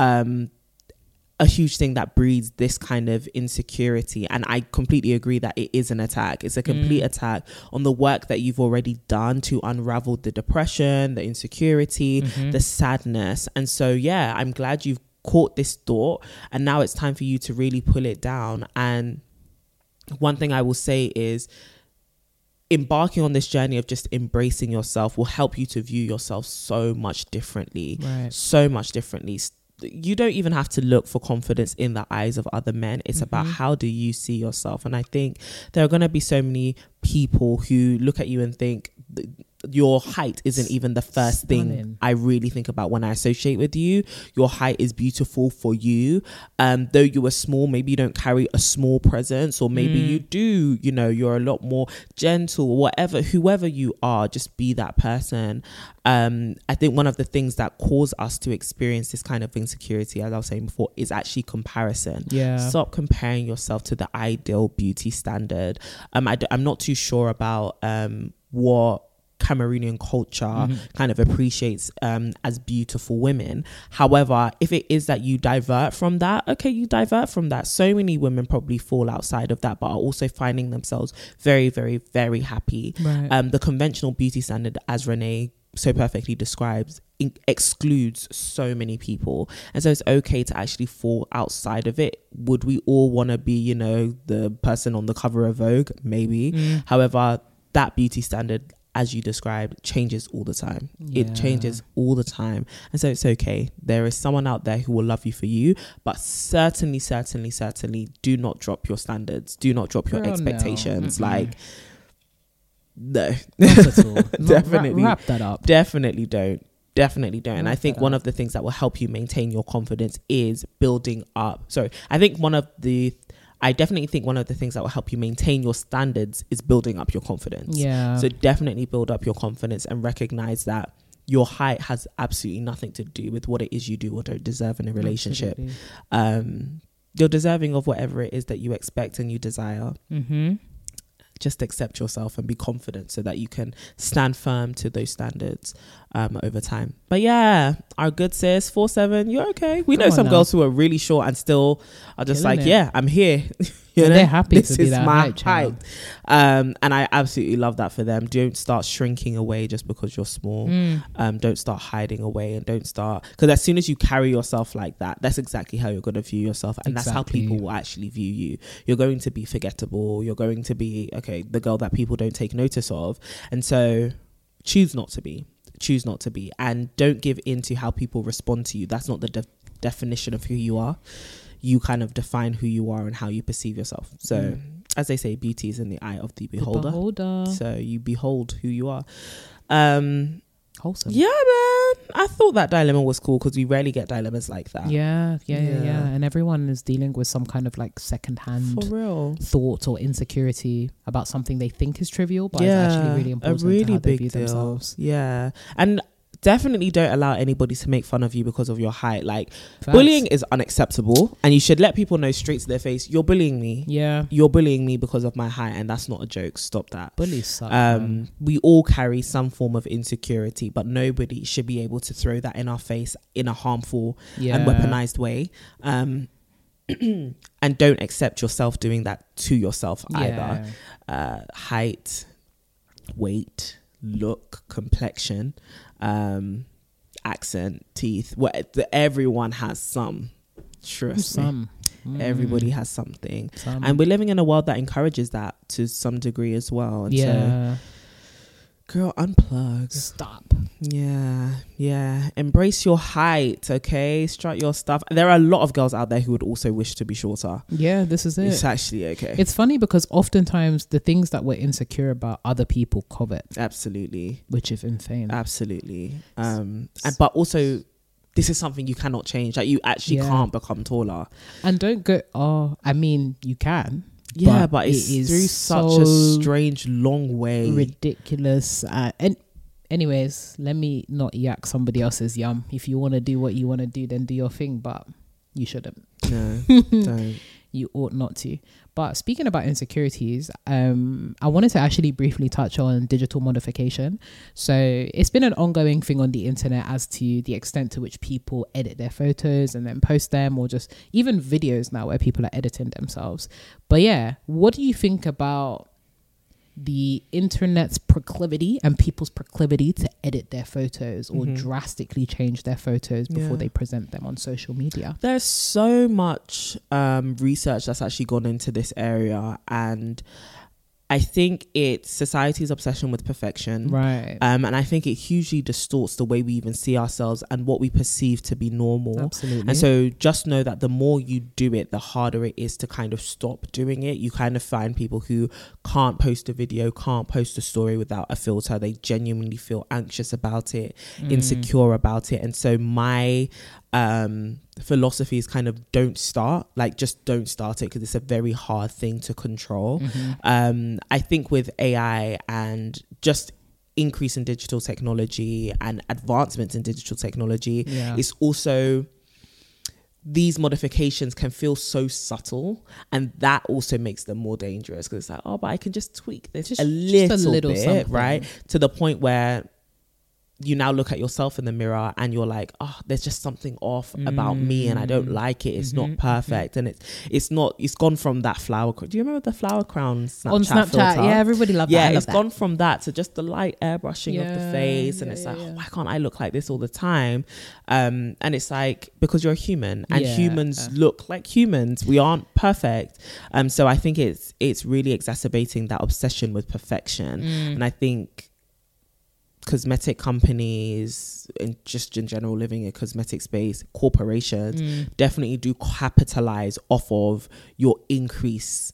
A huge thing that breeds this kind of insecurity. And I completely agree that it is an attack. It's a complete attack on the work that you've already done to unravel the depression, the insecurity, the sadness. And so, yeah, I'm glad you've caught this thought. And now it's time for you to really pull it down. And one thing I will say is, embarking on this journey of just embracing yourself will help you to view yourself so much differently. Right. So much differently. You don't even have to look for confidence in the eyes of other men. It's about how do you see yourself. And I think there are going to be so many people who look at you and think your height isn't even the first thing I really think about when I associate with you. Your height is beautiful for you. Though you are small, maybe you don't carry a small presence, or maybe you do, you know, you're a lot more gentle, whatever, whoever you are, just be that person. I think one of the things that cause us to experience this kind of insecurity, as I was saying before, is actually comparison. Stop comparing yourself to the ideal beauty standard. I'm not too sure about what Cameroonian culture kind of appreciates as beautiful women. However, if it is that you divert from that, okay, you divert from that. So many women probably fall outside of that, but are also finding themselves very, very, very happy. The conventional beauty standard, as Renee so perfectly describes, excludes so many people, and so it's okay to actually fall outside of it. Would we all want to be, you know, the person on the cover of Vogue? Maybe. However, that beauty standard, as you described, changes all the time. It changes all the time. And so it's okay. There is someone out there who will love you for you, but certainly do not drop your standards. Do not drop your expectations. Like, no. Not at all. Definitely. Wrap that up. Definitely don't. And I think one of the things that will help you maintain your confidence is building up. So I think one of the I definitely think one of the things that will help you maintain your standards is building up your confidence. Yeah. So definitely build up your confidence and recognize that your height has absolutely nothing to do with what it is you do or don't deserve in a relationship. You're deserving of whatever it is that you expect and you desire. Just accept yourself and be confident so that you can stand firm to those standards over time. But yeah, our good sis 4'7", you're okay. We know some girls who are really short and still are just like, yeah, I'm here. You know? They're happy this to be is that my height. And I absolutely love that for them. Don't start shrinking away just because you're small. Don't start hiding away, and don't start, because as soon as you carry yourself like that, that's exactly how you're going to view yourself, and that's how people will actually view you. You're going to be forgettable. You're going to be the girl that people don't take notice of. And so choose not to be, and don't give in to how people respond to you. That's not the definition of who you are. You kind of define who you are and how you perceive yourself. So as they say, beauty is in the eye of the beholder. So you behold who you are. Wholesome. Yeah, man. I thought that dilemma was cool because we rarely get dilemmas like that. Yeah. And everyone is dealing with some kind of like secondhand for real thought or insecurity about something they think is trivial, but it's actually really important. A really to how they big view deal. themselves. Yeah. And definitely don't allow anybody to make fun of you because of your height. Like, Facts. bullying is unacceptable, and you should let people know straight to their face, you're bullying me. Yeah. You're bullying me because of my height, and that's not a joke. Stop that. Bullies suck. We all carry some form of insecurity, but nobody should be able to throw that in our face in a harmful and weaponized way. And don't accept yourself doing that to yourself either. Height, weight, look, complexion, accent, teeth, everyone has some. Trust me. Everybody has something. And we're living in a world that encourages that to some degree as well. And so, girl, unplug. Stop. Yeah. Embrace your height, okay? Strut your stuff. There are a lot of girls out there who would also wish to be shorter. Yeah, this is it. It's actually okay. It's funny because oftentimes the things that we're insecure about, other people covet. Absolutely. Which is insane. Absolutely. But also, this is something you cannot change. Like, you actually can't become taller. And don't go, you can. Yeah, but it's through such a strange, long way. Ridiculous. And anyways, let me not yak somebody else's yum. If you want to do what you want to do, then do your thing, but you shouldn't. No, don't. You ought not to. But speaking about insecurities, I wanted to actually briefly touch on digital modification. So it's been an ongoing thing on the internet as to the extent to which people edit their photos and then post them, or just even videos now where people are editing themselves. But yeah, what do you think about the internet's proclivity and people's proclivity to edit their photos or drastically change their photos before they present them on social media? There's so much research that's actually gone into this area, and I think it's society's obsession with perfection. Right. And I think it hugely distorts the way we even see ourselves and what we perceive to be normal. Absolutely. And so just know that the more you do it, the harder it is to kind of stop doing it. You kind of find people who can't post a video, can't post a story without a filter. They genuinely feel anxious about it, insecure about it. And so my philosophy is kind of just don't start it, because it's a very hard thing to control. I think with AI and just increase in digital technology and advancements in digital technology, it's also, these modifications can feel so subtle, and that also makes them more dangerous, because it's like, but I can just tweak this just a little bit, something. Right? To the point where you now look at yourself in the mirror and you're like, there's just something off about me, and I don't like it. It's not perfect. And it's gone from that flower. Do you remember the flower crown Snapchat on Snapchat filter? Yeah, everybody loved that. Yeah, it's gone from that to just the light airbrushing of the face. And it's like, why can't I look like this all the time? And it's like, because you're a human, and humans look like humans. We aren't perfect. So I think it's really exacerbating that obsession with perfection. And I think cosmetic companies and just in general living in a cosmetic space, corporations definitely do capitalize off of your increased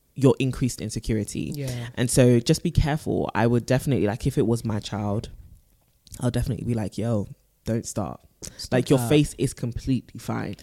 insecurity. And so just be careful. I would definitely, like, if it was my child, I'll definitely be like, yo, don't start. Like, your face is completely fine.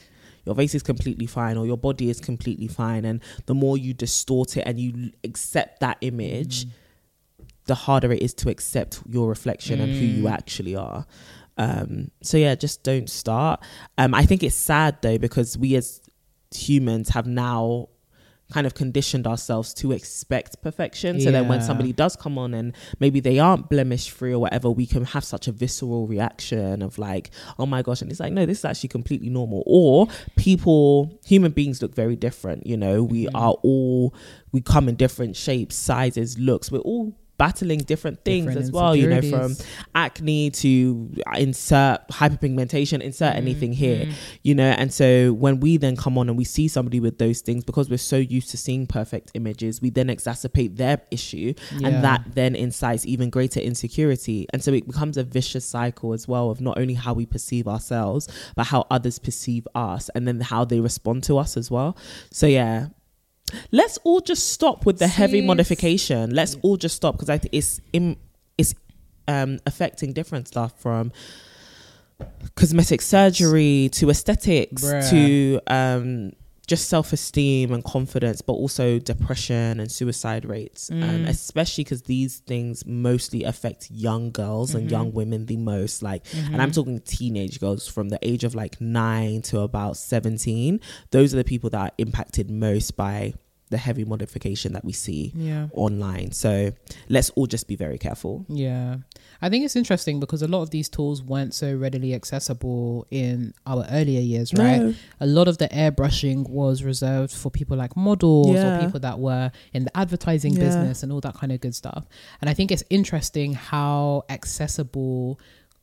your face is completely fine, or your body is completely fine. And the more you distort it and you accept that image, the harder it is to accept your reflection and who you actually are. So yeah, just don't start. I think it's sad though, because we as humans have now kind of conditioned ourselves to expect perfection. So then when somebody does come on and maybe they aren't blemish free or whatever, we can have such a visceral reaction of like, oh my gosh. And it's like, no, this is actually completely normal. Or human beings look very different. You know, we come in different shapes, sizes, looks. We're all battling different things as well, you know, from acne to insert hyperpigmentation, insert anything here, you know. And so when we then come on and we see somebody with those things, because we're so used to seeing perfect images, we then exacerbate their issue, and that then incites even greater insecurity. And so it becomes a vicious cycle as well of not only how we perceive ourselves, but how others perceive us, and then how they respond to us as well. So yeah, let's all just stop with the heavy modification. Let's all just stop, because I think it's affecting different stuff, from cosmetic surgery to aesthetics to just self-esteem and confidence, but also depression and suicide rates, especially because these things mostly affect young girls and young women the most. Like, and I'm talking teenage girls from the age of like 9 to about 17. Those are the people that are impacted most by the heavy modification that we see online. So let's all just be very careful. Yeah, I think it's interesting because a lot of these tools weren't so readily accessible in our earlier years, right? A lot of the airbrushing was reserved for people like models or people that were in the advertising business and all that kind of good stuff. And I think it's interesting how accessible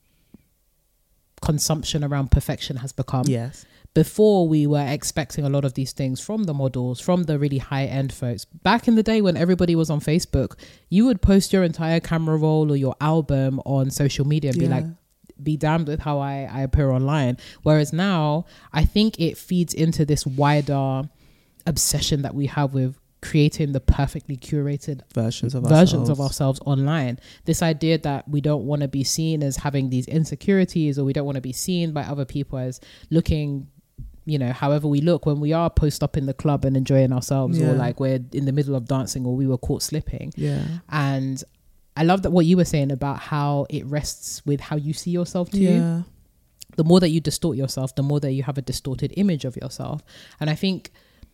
consumption around perfection has become. Yes. Before, we were expecting a lot of these things from the models, from the really high-end folks. Back in the day when everybody was on Facebook, you would post your entire camera roll or your album on social media and be like, be damned with how I appear online. Whereas now, I think it feeds into this wider obsession that we have with creating the perfectly curated versions of ourselves online. This idea that we don't want to be seen as having these insecurities, or we don't want to be seen by other people as looking, you know, however we look when we are post up in the club and enjoying ourselves, or like we're in the middle of dancing, or we were caught slipping. And I love that what you were saying about how it rests with how you see yourself too. The more that you distort yourself, the more that you have a distorted image of yourself. And I think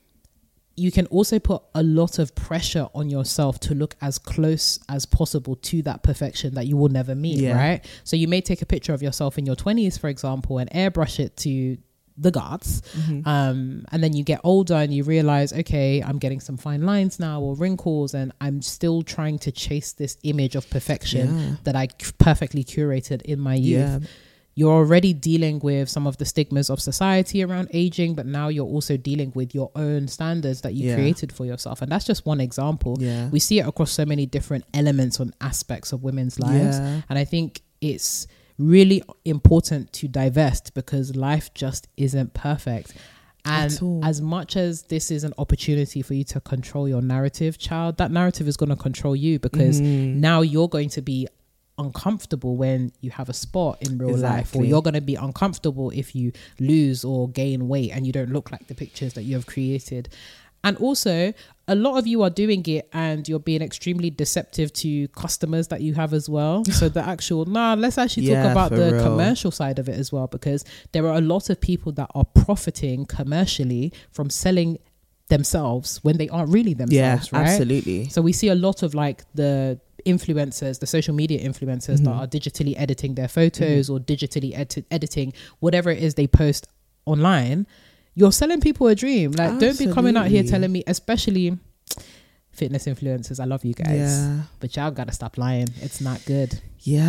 you can also put a lot of pressure on yourself to look as close as possible to that perfection that you will never meet, right? So you may take a picture of yourself in your 20s, for example, and airbrush it to the gods. And then you get older and you realize, okay, I'm getting some fine lines now or wrinkles, and I'm still trying to chase this image of perfection that I perfectly curated in my youth. You're already dealing with some of the stigmas of society around aging, but now you're also dealing with your own standards that you created for yourself. And that's just one example. We see it across so many different elements and aspects of women's lives. And I think it's really important to divest, because life just isn't perfect. And as much as this is an opportunity for you to control your narrative, child, that narrative is going to control you, because now you're going to be uncomfortable when you have a spot in real life, or you're going to be uncomfortable if you lose or gain weight and you don't look like the pictures that you have created. And also, a lot of you are doing it and you're being extremely deceptive to customers that you have as well. So the actual, let's actually talk about the commercial side of it as well, because there are a lot of people that are profiting commercially from selling themselves when they aren't really themselves, right? Absolutely. So we see a lot of like the influencers, the social media influencers that are digitally editing their photos or digitally editing whatever it is they post online. You're selling people a dream. Like, don't be coming out here telling me, especially fitness influencers, I love you guys, but y'all gotta stop lying. It's not good.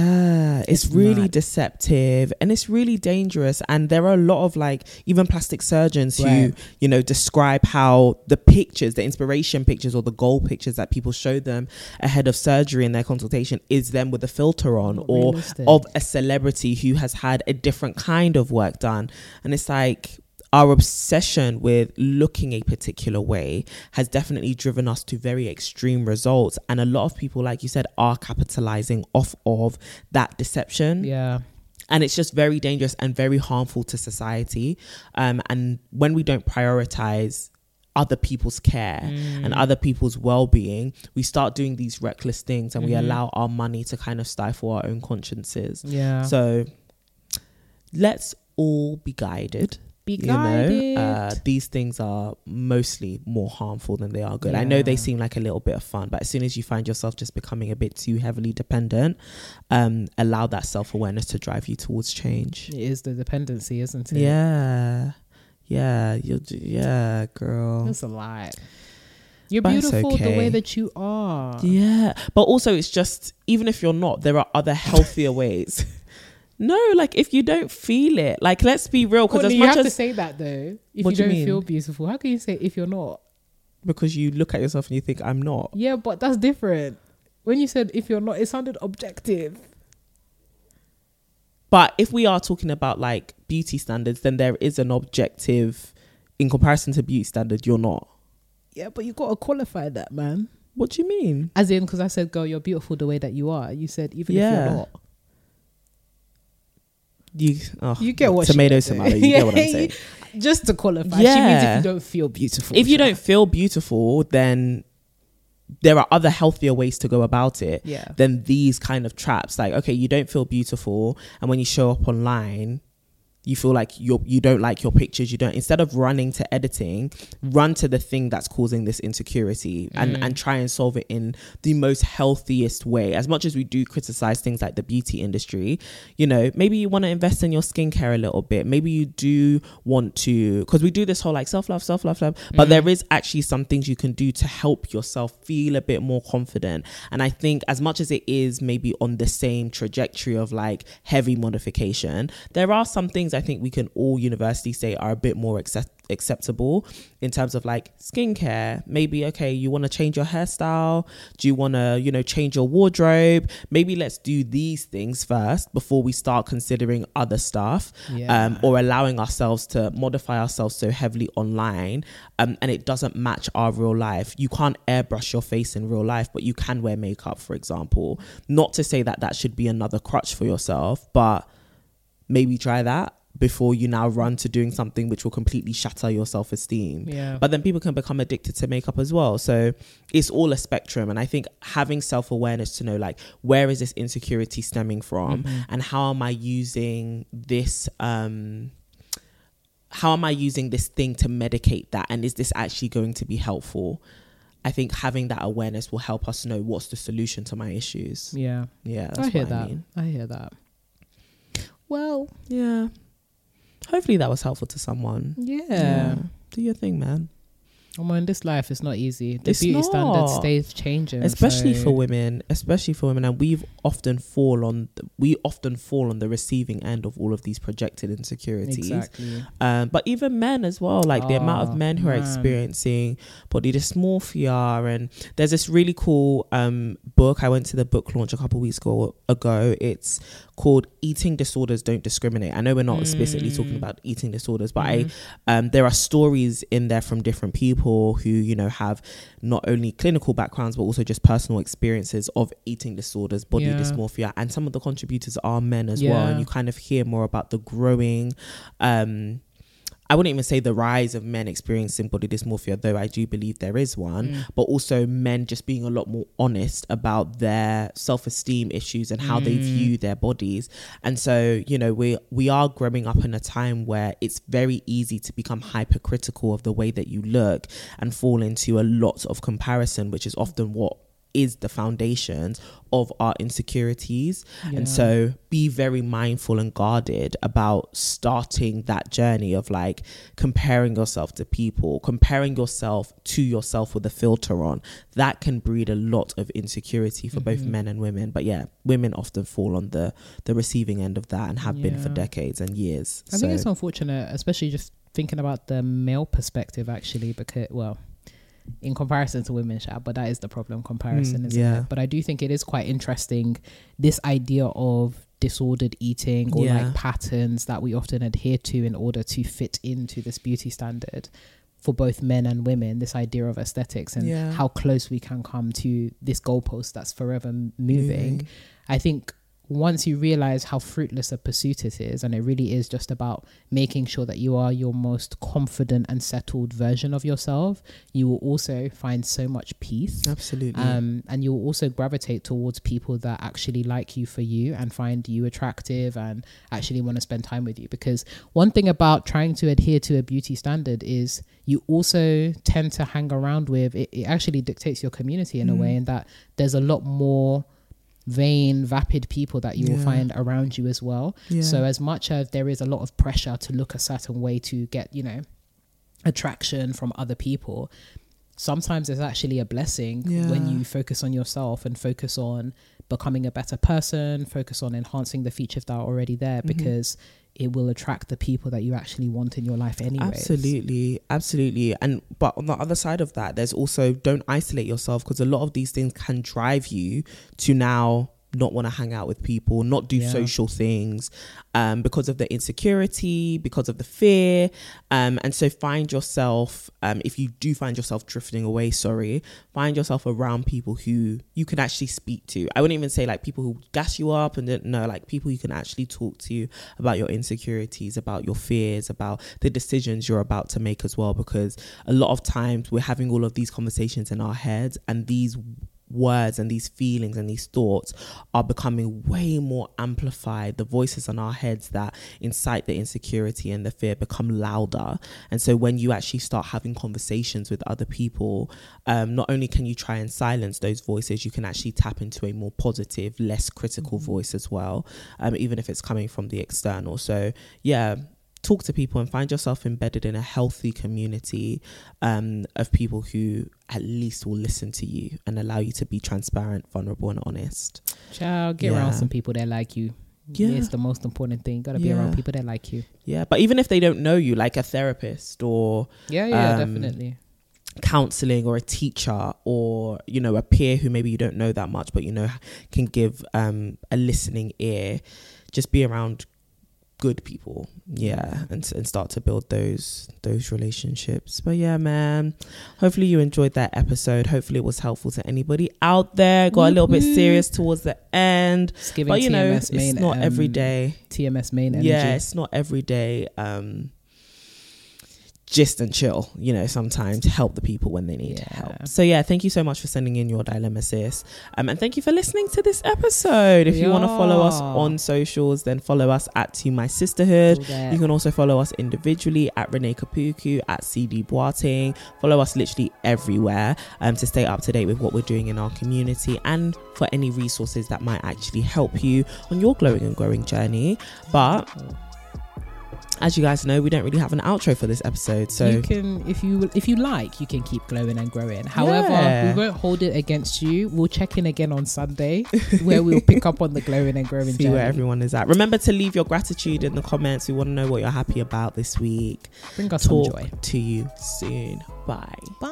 It's really deceptive, and it's really dangerous. And there are a lot of like even plastic surgeons who, you know, describe how the pictures, the inspiration pictures or the goal pictures that people show them ahead of surgery in their consultation is them with a filter on, or of a celebrity who has had a different kind of work done. And it's like, our obsession with looking a particular way has definitely driven us to very extreme results. And a lot of people, like you said, are capitalizing off of that deception. And it's just very dangerous and very harmful to society. And when we don't prioritize other people's care and other people's well-being, we start doing these reckless things, and we allow our money to kind of stifle our own consciences. Yeah. So let's all be guided. These things are mostly more harmful than they are good. I know they seem like a little bit of fun, but as soon as you find yourself just becoming a bit too heavily dependent, allow that self-awareness to drive you towards change. It is the dependency, isn't it? Yeah, girl. That's a lot. You're beautiful the way that you are. Yeah, but also it's just, even if you're not, there are other healthier ways. No, like if you don't feel it, like let's be real. Because you have to say that though. If you don't feel beautiful, how can you say if you're not? Because you look at yourself and you think I'm not. Yeah, but that's different. When you said if you're not, it sounded objective. But if we are talking about like beauty standards, then there is an objective in comparison to beauty standard. You're not. Yeah, but you got to qualify that, man. What do you mean? As in, because I said, girl, you're beautiful the way that you are. You said even if you're not. You get what tomato. You get what I'm saying. Just to qualify, she means if you don't feel beautiful. If you don't feel beautiful, then there are other healthier ways to go about it than these kind of traps. Like, okay, you don't feel beautiful, and when you show up online, you feel like you don't like your pictures. You don't. Instead of running to editing, run to the thing that's causing this insecurity and try and solve it in the most healthiest way. As much as we do criticize things like the beauty industry, you know, maybe you want to invest in your skincare a little bit. Maybe you do want to, because we do this whole like self-love. But there is actually some things you can do to help yourself feel a bit more confident. And I think as much as it is maybe on the same trajectory of like heavy modification, there are some things I think we can all universally say are a bit more acceptable in terms of like skincare. Maybe, okay, you want to change your hairstyle. Do you want to, you know, change your wardrobe? Maybe let's do these things first before we start considering other stuff, or allowing ourselves to modify ourselves so heavily online, and it doesn't match our real life. You can't airbrush your face in real life, but you can wear makeup, for example. Not to say that should be another crutch for yourself, but maybe try that before you now run to doing something which will completely shatter your self-esteem. But then people can become addicted to makeup as well. So it's all a spectrum. And I think having self-awareness to know, like, where is this insecurity stemming from, and how am I using this thing to medicate that, and is this actually going to be helpful? I think having that awareness will help us know what's the solution to my issues. That's I hear what that. I mean. I hear that. Well, yeah. Hopefully that was helpful to someone. Yeah. Do your thing, man. Well, in this life, it's not easy. The beauty standard stays changing, especially for women. And we often fall on the receiving end of all of these projected insecurities. Exactly. But even men as well, like the amount of men who are experiencing body dysmorphia. And there's this really cool book. I went to the book launch a couple of weeks ago. It's called Eating Disorders Don't Discriminate. I know we're not explicitly talking about eating disorders, but there are stories in there from different people who, you know, have not only clinical backgrounds but also just personal experiences of eating disorders, body dysmorphia, and some of the contributors are men as well. And you kind of hear more about the growing I wouldn't even say the rise of men experiencing body dysmorphia, though I do believe there is one, but also men just being a lot more honest about their self-esteem issues and how they view their bodies. And so, you know, we are growing up in a time where it's very easy to become hypercritical of the way that you look and fall into a lot of comparison, which is often what is the foundations of our insecurities. And so be very mindful and guarded about starting that journey of like comparing yourself to people, comparing yourself to yourself with a filter on. That can breed a lot of insecurity for both men and women. But yeah, women often fall on the receiving end of that and have been for decades and years. I think it's unfortunate, especially just thinking about the male perspective, actually, because, well, in comparison to women, but that is the problem, comparison, isn't it? But I do think it is quite interesting, this idea of disordered eating or like patterns that we often adhere to in order to fit into this beauty standard for both men and women, this idea of aesthetics and how close we can come to this goalpost that's forever moving. I think once you realize how fruitless a pursuit it is, and it really is just about making sure that you are your most confident and settled version of yourself, you will also find so much peace. Absolutely. And you'll also gravitate towards people that actually like you for you and find you attractive and actually want to spend time with you. Because one thing about trying to adhere to a beauty standard is you also tend to hang around with, it actually dictates your community in a way, in that there's a lot more vain, vapid people that you will find around you as well. So as much as there is a lot of pressure to look a certain way to get, you know, attraction from other people, sometimes it's actually a blessing when you focus on yourself and focus on becoming a better person, focus on enhancing the features that are already there, because it will attract the people that you actually want in your life anyway. Absolutely. And but on the other side of that, there's also, don't isolate yourself, because a lot of these things can drive you to now not want to hang out with people, not do social things, because of the insecurity, because of the fear, and so find yourself, if you do find yourself drifting away, find yourself around people who you can actually speak to. I wouldn't even say like people who gas you up, and no, like people you can actually talk to about your insecurities, about your fears, about the decisions you're about to make as well, because a lot of times we're having all of these conversations in our heads, and these words and these feelings and these thoughts are becoming way more amplified. The voices in our heads that incite the insecurity and the fear become louder. And so when you actually start having conversations with other people, not only can you try and silence those voices, you can actually tap into a more positive, less critical voice as well, even if it's coming from the external. So talk to people and find yourself embedded in a healthy community of people who at least will listen to you and allow you to be transparent, vulnerable and honest. Child, get around some people that like you. It's the most important thing. You gotta be around people that like you. But even if they don't know you, like a therapist or definitely counseling, or a teacher, or you know, a peer who maybe you don't know that much but you know can give a listening ear. Just be around good people, and start to build those relationships. But man, hopefully you enjoyed that episode. Hopefully it was helpful to anybody out there. Got a little bit serious towards the end, but you know, it's not every day. TMS main energy. It's not every day. Gist and chill, you know, sometimes help the people when they need help. So thank you so much for sending in your dilemma, sis, and thank you for listening to this episode. If you want to follow us on socials, then follow us at To My Sisterhood. You can also follow us individually at Renee Kapuku, at CD Boateng. Follow us literally everywhere to stay up to date with what we're doing in our community, and for any resources that might actually help you on your glowing and growing journey. But as you guys know, we don't really have an outro for this episode, so you can, if you like, you can keep glowing and growing. However, we won't hold it against you. We'll check in again on Sunday where we'll pick up on the glowing and growing see journey. Where everyone is at. Remember to leave your gratitude in the comments. We want to know what you're happy about this week. Bring us some joy. To you soon. Bye.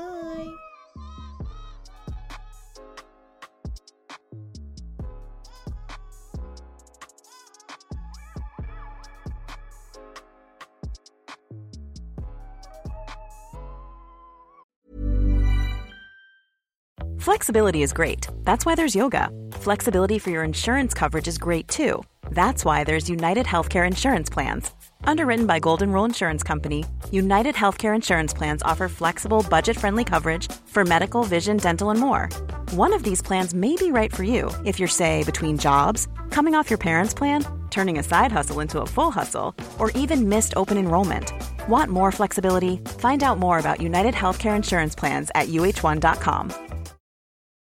Flexibility is great. That's why there's yoga. Flexibility for your insurance coverage is great too. That's why there's United Healthcare Insurance Plans. Underwritten by Golden Rule Insurance Company, United Healthcare Insurance Plans offer flexible, budget-friendly coverage for medical, vision, dental, and more. One of these plans may be right for you if you're, say, between jobs, coming off your parents' plan, turning a side hustle into a full hustle, or even missed open enrollment. Want more flexibility? Find out more about United Healthcare Insurance Plans at UH1.com.